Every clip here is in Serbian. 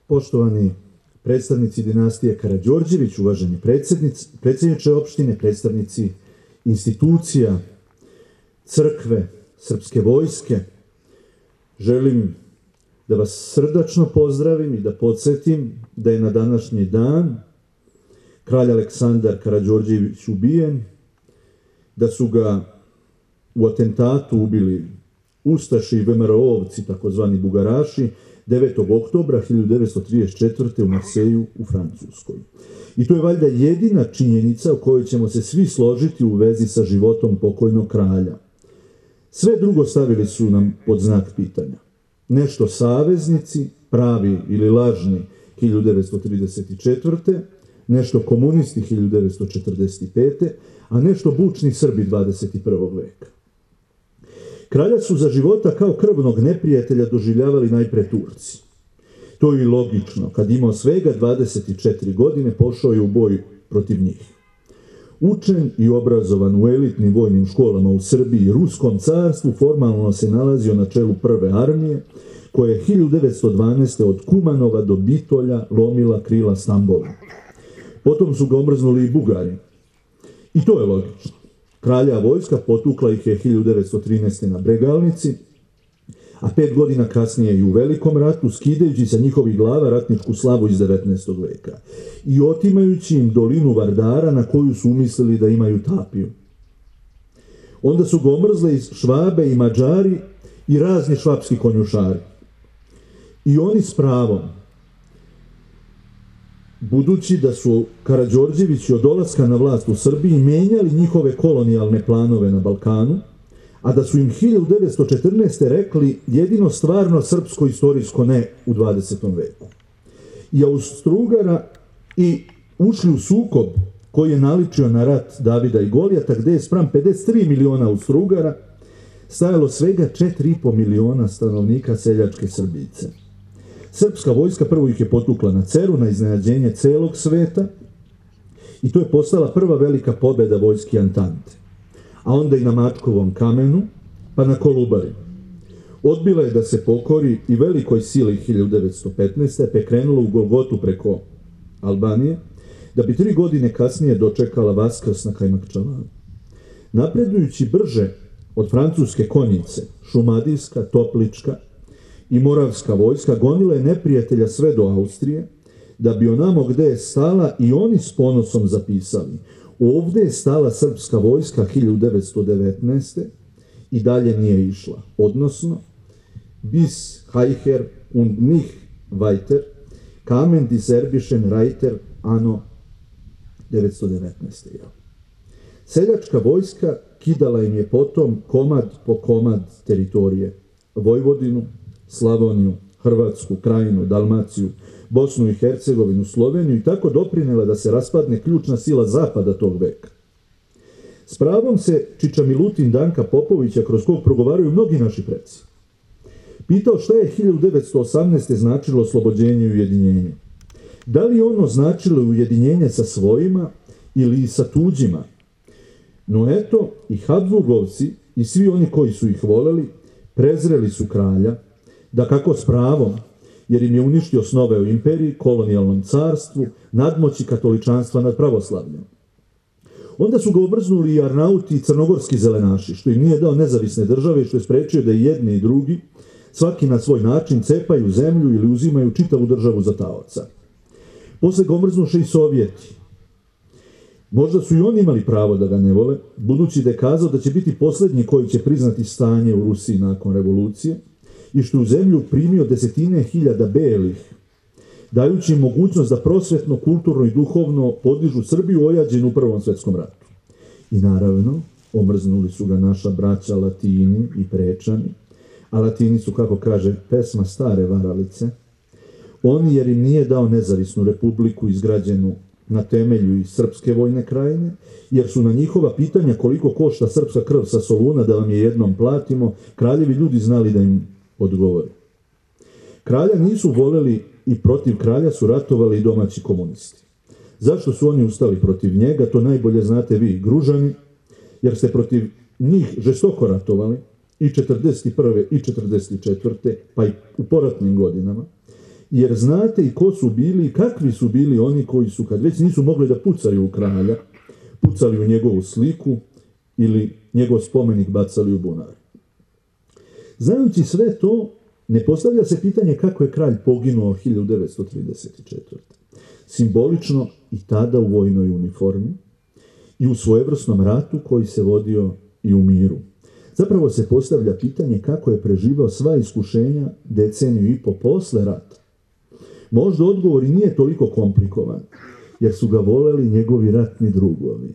Poštovani predstavnici dinastije Karađorđević, uvaženi predsjedniče opštine, predstavnici institucija, crkve, srpske vojske, želim da vas srdačno pozdravim i da podsjetim da je na današnji dan kralj Aleksandar Karađorđević ubijen, da su ga u atentatu ubili ustaši i VMRO-ovci, takozvani bugaraši, 9. oktobra 1934. u Marseju u Francuskoj. I to je valjda jedina činjenica o kojoj ćemo se svi složiti u vezi sa životom pokojnog kralja. Sve drugo stavili su nam pod znak pitanja. Nešto saveznici, pravi ili lažni 1934. Nešto komunisti 1945. a nešto bučni Srbi 21. veka. Kralja su za života kao krvnog neprijatelja doživljavali najpre Turci. To je i logično, kad imao svega 24 godine pošao je u boj protiv njih. Učen i obrazovan u elitnim vojnim školama u Srbiji i Ruskom carstvu, formalno se nalazio na čelu prve armije, koja je 1912. od Kumanova do Bitolja lomila krila Stambolu. Potom su ga omrznuli i Bugari. I to je logično. Kralja vojska potukla ih je 1913. na Bregalnici, a 5 godina kasnije i u Velikom ratu, skidajući sa njihovih glava ratničku slavu iz 19. veka i otimajući im dolinu Vardara na koju su umislili da imaju tapiju. Onda su ga omrzle i Švabe i Mađari i razni švapski konjušari. I oni s pravom, budući da su Karađorđevići od dolaska na vlast u Srbiji menjali njihove kolonijalne planove na Balkanu, a da su im 1914. rekli jedino stvarno srpsko istorijsko ne u 20. veku. I Austro-Ugara i ušli u sukob koji je naličio na rat Davida i Golijata, gde je spram 53 miliona Austro-Ugara stajalo svega 4,5 miliona stanovnika seljačke Srbice. Srpska vojska prvo ih je potukla na Ceru, na iznenađenje celog sveta, i to je postala prva velika pobeda vojski Antante. A onda i na Mačkovom kamenu, pa na Kolubari. Odbila je da se pokori i velikoj sili 1915. pa je krenula u Golgotu preko Albanije, da bi 3 godine kasnije dočekala Vaskrs na Kajmakčalanu. Napredujući brže od francuske konjice, šumadijska, toplička i moravska vojska gonila je neprijatelja sve do Austrije, da bi onamo gde je stala i oni s ponosom zapisali: ovde je stala srpska vojska 1919. i dalje nije išla. Odnosno, bis heicher und nicht weiter, kamen die serbischen Reiter anno 1919. Seljačka vojska kidala im je potom komad po komad teritorije. Vojvodinu, Slavoniju, Hrvatsku, Krajinu, Dalmaciju, Bosnu i Hercegovinu, Sloveniju i tako doprinela da se raspadne ključna sila zapada tog veka. S pravom se Čiča Milutin Danka Popovića, kroz kog progovaraju mnogi naši preci, pitao šta je 1918. značilo oslobođenje i ujedinjenje. Da li ono značilo ujedinjenje sa svojima ili sa tuđima? No eto, i Habsburgovci i svi oni koji su ih voleli prezreli su kralja, da kako s pravom, jer im je uništio snove u imperiji, kolonijalnom carstvu, nadmoći katoličanstva nad pravoslavljom. Onda su ga obrznuli i Arnauti i crnogorski zelenaši, što im nije dao nezavisne države i što je sprečio da i jedni i drugi, svaki na svoj način, cepaju zemlju ili uzimaju čitavu državu za taoca. Posle ga omrznuše i Sovjeti. Možda su i oni imali pravo da ga ne vole, budući da je kazao da će biti posljednji koji će priznati stanje u Rusiji nakon revolucije, i što u zemlju primio desetine hiljada belih, dajući im mogućnost da prosvetno, kulturno i duhovno podižu Srbiju ojađenu u Prvom svetskom ratu. I naravno, omrznuli su ga naša braća Latini i Prečani, a Latini su, kako kaže pesma, stare varalice. Oni, jer im nije dao nezavisnu republiku izgrađenu na temelju i srpske vojne krajine, jer su na njihova pitanja koliko košta srpska krv sa Soluna da vam je jednom platimo, kraljevi ljudi znali da im odgovore. Kralja nisu voleli i protiv kralja su ratovali i domaći komunisti. Zašto su oni ustali protiv njega, to najbolje znate vi, Gružani, jer ste protiv njih žestoko ratovali i 41. i 44. pa i u poratnim godinama, jer znate i ko su bili i kakvi su bili oni koji su, kad već nisu mogli da pucaju u kralja, pucali u njegovu sliku ili njegov spomenik bacali u bunar. Znajući sve to, ne postavlja se pitanje kako je kralj poginuo 1934. Simbolično i tada u vojnoj uniformi i u svojevrsnom ratu koji se vodio i u miru. Zapravo se postavlja pitanje kako je preživao sva iskušenja deceniju i po posle rata. Možda odgovor i nije toliko komplikovan, jer su ga voleli njegovi ratni drugovi.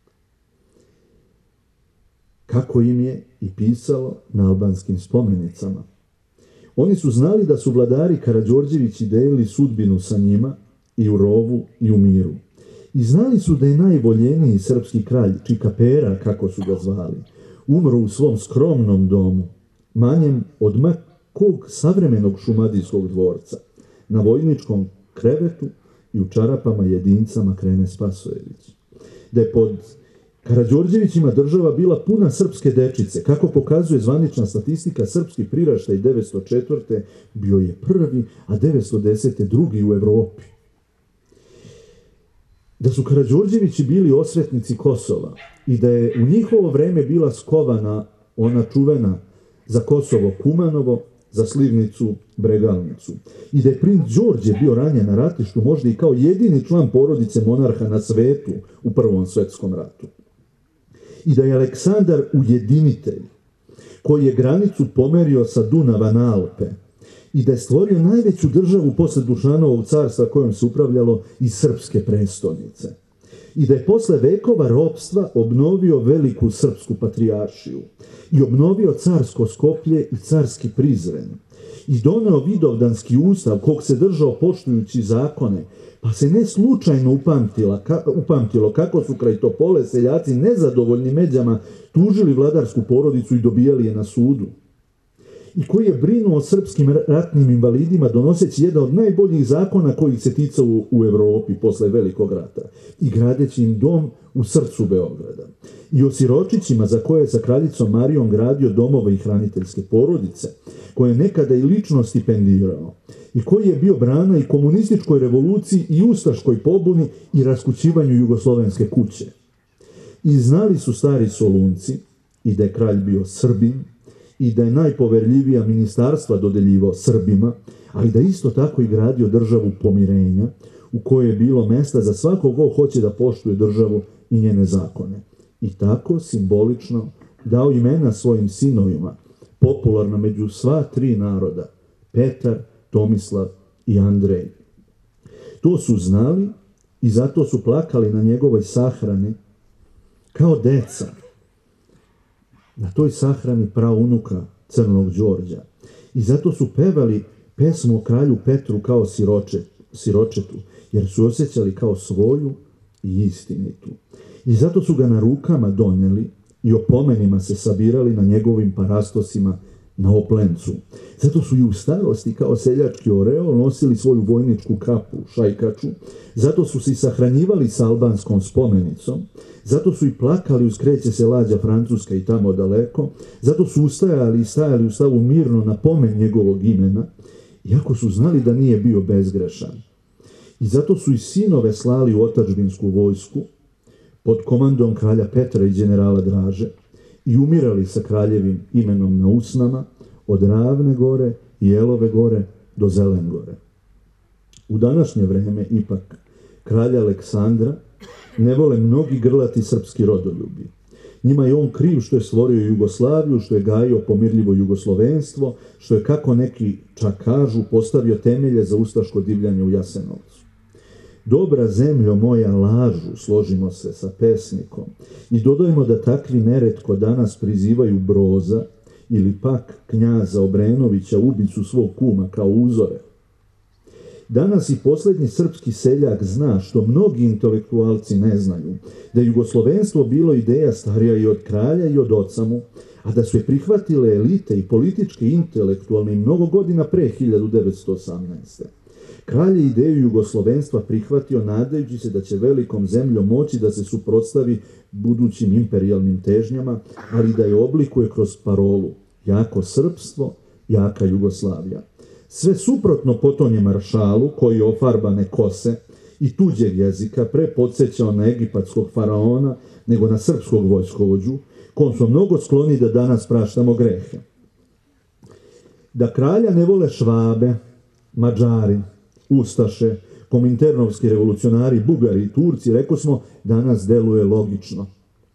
Kako im je i pisalo na albanskim spomenicama. Oni su znali da su vladari Karađorđevići delili sudbinu sa njima i u rovu i u miru. I znali su da je najvoljeniji srpski kralj, Čika Pera, kako su ga zvali, umro u svom skromnom domu, manjem od makog savremenog šumadijskog dvorca, na vojničkom krevetu i u čarapama jedincama Krene Spasojević. Da je pod Karađorđevićima država bila puna srpske dečice. Kako pokazuje zvanična statistika, srpski priraštaj 904. bio je prvi, a 910. drugi u Evropi. Da su Karađorđevići bili osvetnici Kosova i da je u njihovo vreme bila skovana ona čuvena za Kosovo Kumanovo, za slivnicu Bregalnicu. I da je princ Đorđe bio ranjen na ratištu, možda i kao jedini član porodice monarha na svetu u Prvom svetskom ratu. I da je Aleksandar ujedinitelj, koji je granicu pomerio sa Dunava na Alpe, i da je stvorio najveću državu posle Dušanovog carstva kojom se upravljalo iz srpske prestolnice. I da je posle vekova ropstva obnovio veliku srpsku patrijaršiju i obnovio carsko Skoplje i carski Prizren i doneo vidovdanski ustav kog se držao poštujući zakone, pa se ne slučajno upamtilo kako su kraj Topole seljaci nezadovoljni međama tužili vladarsku porodicu i dobijali je na sudu. I koji je brinuo o srpskim ratnim invalidima donoseći jedan od najboljih zakona koji se ticao u Evropi posle Velikog rata i gradeći im dom u srcu Beograda. I o siročićima za koje je sa kraljicom Marijom gradio domove i hraniteljske porodice, koje je nekada i lično stipendirao i koji je bio brana i komunističkoj revoluciji i ustaškoj pobuni i raskućivanju jugoslovenske kuće. I znali su stari Solunci i da je kralj bio Srbin, i da je najpoverljivija ministarstva dodeljivao Srbima, ali da isto tako i gradio državu pomirenja, u kojoj je bilo mesta za svakog ko hoće da poštuje državu i njene zakone. I tako, simbolično, dao imena svojim sinovima, popularno među sva tri naroda, Petar, Tomislav i Andrej. To su znali i zato su plakali na njegovoj sahrani kao deca. Na toj sahrani praunuka Crnog Đorđa. I zato su pevali pesmu o kralju Petru kao siročetu, jer su osjećali kao svoju i istinitu. I zato su ga na rukama doneli i o pomenima se sabirali na njegovim parastosima na Oplencu. Zato su i u starosti kao seljački oreol nosili svoju vojničku kapu, šajkaču. Zato su se i sahranjivali sa albanskom spomenicom. Zato su i plakali uz Kreće se lađa Francuska i tamo daleko. Zato su ustajali i stajali u stavu mirno na pomen njegovog imena, iako su znali da nije bio bezgrešan. I zato su i sinove slali u otadžbinsku vojsku pod komandom kralja Petra i generala Draže i umirali sa kraljevim imenom na usnama od Ravne gore i Elove gore do Zelengore. U današnje vreme, ipak, kralja Aleksandra ne vole mnogi grlati srpski rodoljubi. Njima je on kriv što je stvorio Jugoslaviju, što je gajio pomirljivo jugoslovenstvo, što je, kako neki čak kažu, postavio temelje za ustaško divljanje u Jasenovcu. Dobra zemljo moja lažu, složimo se sa pesnikom, i dodajmo da takvi neretko danas prizivaju Broza ili pak knjaza Obrenovića, ubicu svog kuma, kao uzore. Danas i posljednji srpski seljak zna, što mnogi intelektualci ne znaju, da je jugoslovenstvo bilo ideja starija i od kralja i od oca mu, a da su je prihvatile elite i političke i intelektualne mnogo godina pre 1918. Kralj je ideju jugoslovenstva prihvatio nadajući se da će velikom zemljom moći da se suprotstavi budućim imperijalnim težnjama, ali da je oblikuje kroz parolu jako srpstvo, jaka Jugoslavija. Sve suprotno potonje maršalu, koji ofarbane kose i tuđeg jezika pre podsjećao na egipatskog faraona nego na srpskog vojskovođu, kom smo mnogo skloni da danas praštamo grehe. Da kralja ne vole Švabe, Mađari, Ustaše, kominternovski revolucionari, Bugari i Turci, reko smo, danas deluje logično.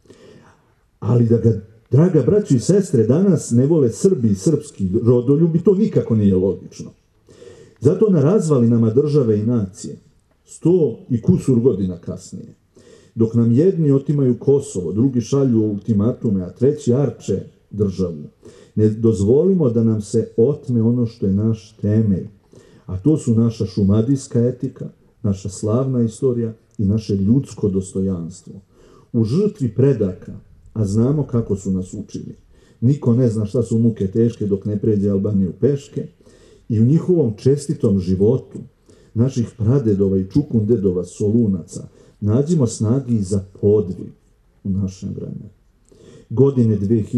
Ali da ga, draga braćo i sestre, danas ne vole Srbi i srpski rodoljubi, to nikako nije logično. Zato na razvalinama države i nacije, 100 i kusur godina kasnije, dok nam jedni otimaju Kosovo, drugi šalju ultimatume, a treći arče državu, ne dozvolimo da nam se otme ono što je naš temelj, a to su naša šumadijska etika, naša slavna istorija i naše ljudsko dostojanstvo. U žrtvi predaka, a znamo kako su nas učili, niko ne zna šta su muke teške dok ne pređe Albaniju peške, i u njihovom čestitom životu, naših pradedova i čukundedova Solunaca, nađimo snagi za podvig u našem vremenu. Godine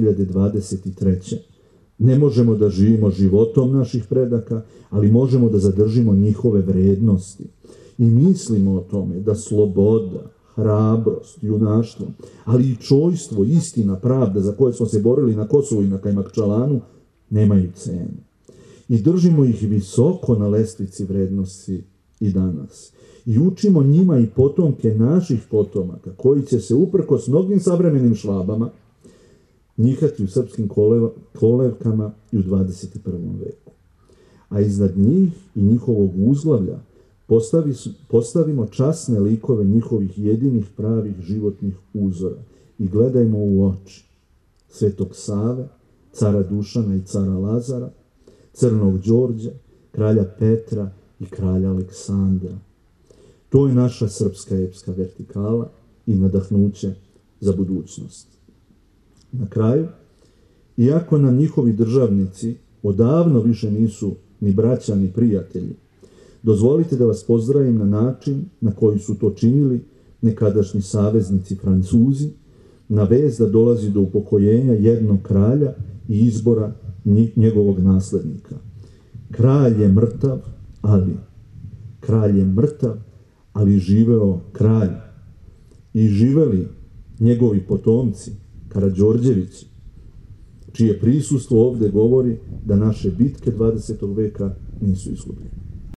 2023. Ne možemo da živimo životom naših predaka, ali možemo da zadržimo njihove vrednosti. I mislimo o tome da sloboda, hrabrost, junaštvo, ali i čojstvo, istina, pravda za koje smo se borili na Kosovu i na Kajmakčalanu, nemaju cenu. I držimo ih visoko na lestvici vrednosti i danas. I učimo njima i potomke naših potomaka, koji će se uprkos mnogim savremenim Švabama njihati u srpskim kolevkama i u 21. veku. A iznad njih i njihovog uzglavlja postavimo časne likove njihovih jedinih pravih životnih uzora i gledajmo u oči Svetog Save, cara Dušana i cara Lazara, Crnog Đorđa, kralja Petra i kralja Aleksandra. To je naša srpska epska vertikala i nadahnuće za budućnost. Na kraju, iako nam njihovi državnici odavno više nisu ni braća ni prijatelji, dozvolite da vas pozdravim na način na koji su to činili nekadašnji saveznici Francuzi, na vez da dolazi do upokojenja jednog kralja i izbora njegovog naslednika. Kralj je mrtav, ali živeo kralj. I živeli njegovi potomci, Karađorđevići, čije prisustvo ovde govori da naše bitke 20. veka nisu izgubljene.